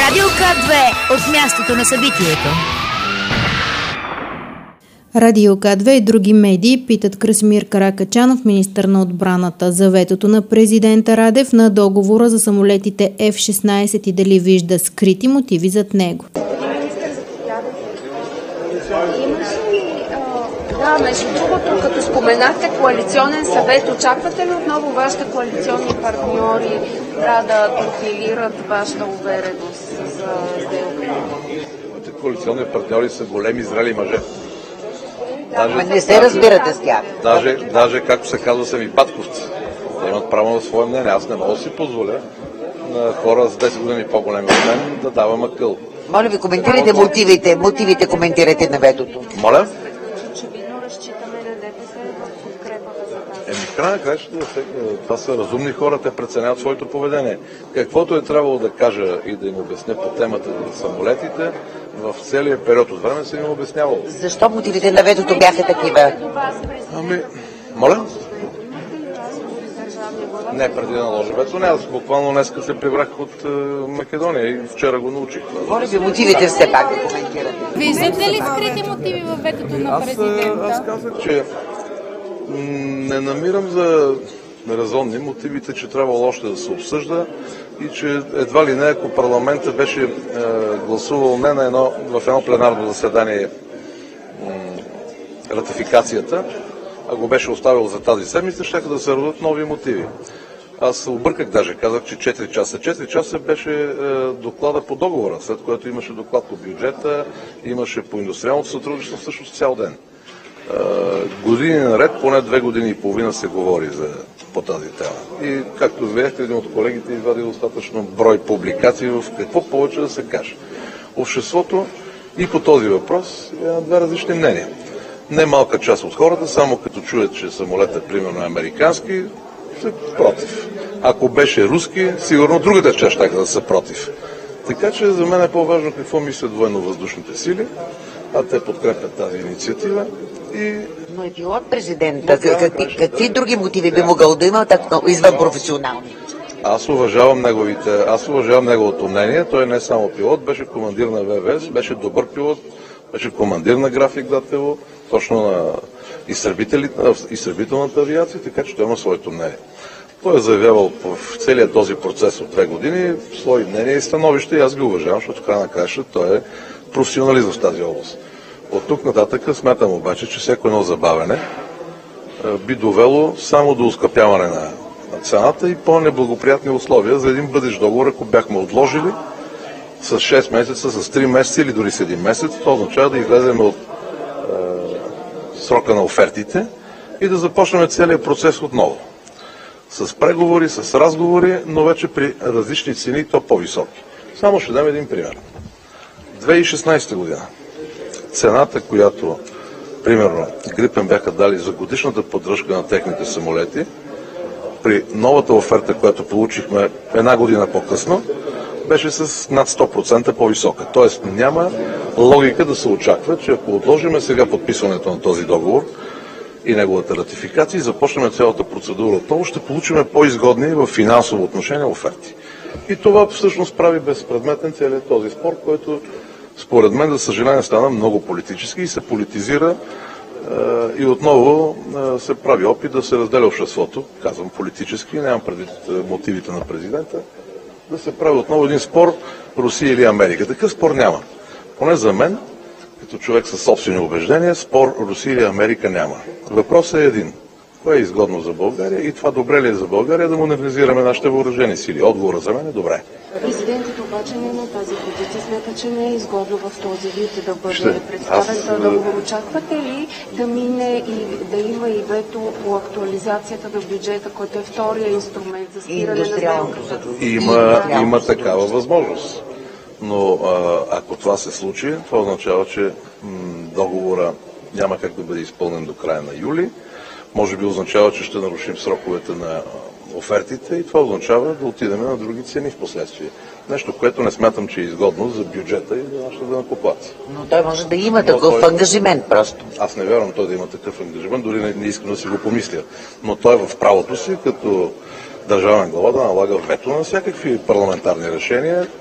Радио К2 от мястото на събитието. Радио К2 и други медии питат Красимир Каракачанов, министър на отбраната, за ветото на президента Радев на договора за самолетите F-16 и дали вижда скрити мотиви зад него. Да, между другото, като споменахте коалиционен съвет, очаквате ли отново вашите коалиционни партньори да профилират вашата увереност за сделката? Коалиционни партньори са големи, зрели мъже. Не се разбирате с тях. Даже, както се казва, са ми батковци. Те имат право на свое мнение. Аз не мога да си позволя на хора с 10 години по-големи от мен да давам акъл. Моля ви, коментирайте мотивите коментирайте на ветото. Моля? Очевидно разчитаме на ДПС в подкрепата за тази. В края на краищата, това са разумни хора, те преценяват своето поведение. Каквото е трябвало да кажа и да им обясня по темата за самолетите, в целия период от време съм им обяснявал. Защо мотивите на ветото бяха такива? Моля? Не, преди да наложа вето, не. Аз буквално днеска се прибрах от Македония и вчера го научих. Моля ви, мотивите все пак да коментирате. Виждате ли скрити мотиви във ветото на президента? Аз казах, че не намирам за резонни мотивите, че трябвало още да се обсъжда и че едва ли не, ако парламентът беше гласувал не в едно пленарно заседание ратификацията, а го беше оставил за тази седмица, ще да се родят нови мотиви. Аз се обърках даже, казах, че 4 часа. 4 часа беше доклада по договора, след което имаше доклад по бюджета, имаше по индустриалното сътрудничество всъщност цял ден. Години наред, поне 2 години и половина се говори по тази тема. И както видяхте, един от колегите извади достатъчно брой публикации в какво повече да се каже. Обществото и по този въпрос е на две различни мнения. Не малка част от хората, само като чуят, че самолетът примерно е американски, са против. Ако беше руски, сигурно другата част ще да са против. Така че за мен е по-важно какво мислят военно-въздушните сили, а те подкрепят тази инициатива. Но е пилот президента. Какви други мотиви би могъл да има извън професионални? Аз уважавам неговото мнение. Той не е само пилот, беше командир на ВВС, беше добър пилот, беше командир на график Датело, точно на изтребителната авиация, така че той има своето мнение. Той е заявявал в целия този процес от 2 години свои мнения и становища и аз ги уважавам, защото в края на краища той е професионалист в тази област. От тук нататък смятам обаче, че всяко едно забавяне би довело само до оскъпяване на цената и по-неблагоприятни условия за един бъдещ договор, ако бяхме отложили с 6 месеца, с 3 месеца или дори с 1 месец. Това означава да излезем от срока на офертите и да започнем целият процес отново. С преговори, с разговори, но вече при различни цени, то по-високи. Само ще дам един пример. 2016 година цената, която примерно Грипен бяха дали за годишната поддръжка на техните самолети, при новата оферта, която получихме 1 година по-късно, беше с над 100% по-висока. Тоест няма логика да се очаква, че ако отложим сега подписването на този договор и неговата ратификация и започнем цялата процедура отново, ще получим по-изгодни в финансово отношение оферти. И това всъщност прави безпредметен целият този спор, който според мен, за съжаление, стана много политически и се политизира и отново се прави опит да се разделя обществото, казвам политически, нямам предвид мотивите на президента, да се прави отново един спор Русия или Америка. Такъв спор няма. Поне за мен, като човек със собствени убеждения, спор Русия или Америка няма. Въпросът е един. Кое е изгодно за България и това добре ли е за България да модернизираме нашите въоръжени сили? Отговорът за мен е добре. Президентът обаче не на тази позиция смята, че не е изгодно в този вид да бъде представен този договор. Очаквате ли да мине и да има и вето по актуализацията на бюджета, който е втория инструмент за спиране на сделката? Има такава възможност. Но ако това се случи, това означава, че договора няма как да бъде изпълнен до края на юли. Може би означава, че ще нарушим сроковете на офертите и това означава да отидем на други цени в последствие. Нещо, което не смятам, че е изгодно за бюджета и за нашите данъкоплатци. Но той може да има такъв ангажимент просто. Аз не вярвам той да има такъв ангажимент, дори не искам да си го помисля. Но той е в правото си, като държавен глава, да налага вето на всякакви парламентарни решения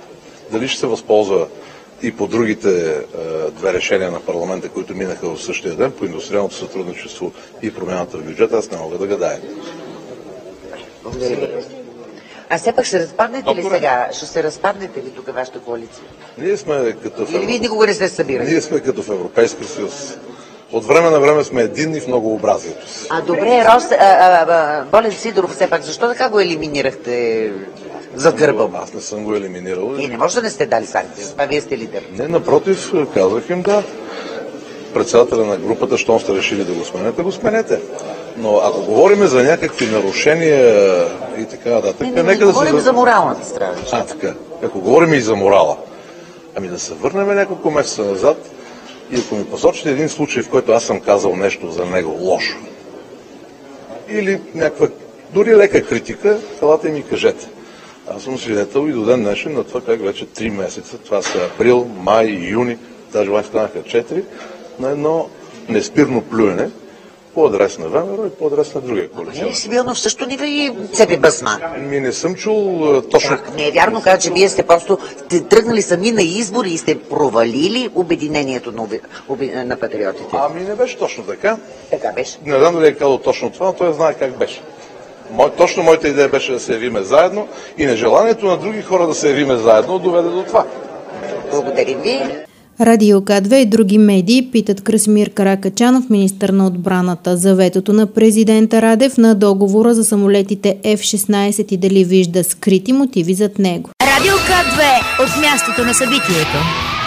Дали ще се възползва и по другите две решения на парламента, които минаха в същия ден, по индустриалното сътрудничество и промяната в бюджета, аз не мога да гадая. Благодаря ви. А все пак ще разпаднете ли сега? Ще се разпаднете ли тук вашата коалиция? Ние сме като Или вие никога не сте събирали? Ние сме като в Европейския съюз. От време на време сме единни в многообразието си. Добре, Волен Сидеров, все пак, защо така го елиминирахте зад гърба? Аз не съм го елиминирал. И не може да не сте дали санкции, това вие сте лидер. Не, напротив, казах им да. Председателя на групата, щом сте решили да го сменете. Но ако говорим за някакви нарушения и така нататък, нека да говорим за моралната страна. Така. Ако говорим и за морала, да се върнем няколко месеца назад и ако ми посочите един случай, в който аз съм казал нещо за него лошо, или някаква, дори лека критика, елате и ми кажете. Аз съм свидетел и до ден днешен на това как вече 3 месеца, това са април, май, юни, даже май станаха 4, на едно неспирно плюене по адрес на ВМРО и по адрес на другия коалиция. Не си бил, но в същото ниво и себе басма. Не съм чул точно... Не е вярно, каза, че вие сте просто тръгнали сами на избори и сте провалили обединението на патриотите. Не беше точно така. Така беше. Не знам дали е казал точно това, но той знае как беше. Точно моята идея беше да се явиме заедно и нежеланието на други хора да се явиме заедно доведе до това. Благодарим ви. Радио К2 и други медии питат Красимир Каракачанов, министър на отбраната, за ветото на президента Радев на договора за самолетите F-16 и дали вижда скрити мотиви зад него. Радио К2 от мястото на събитието.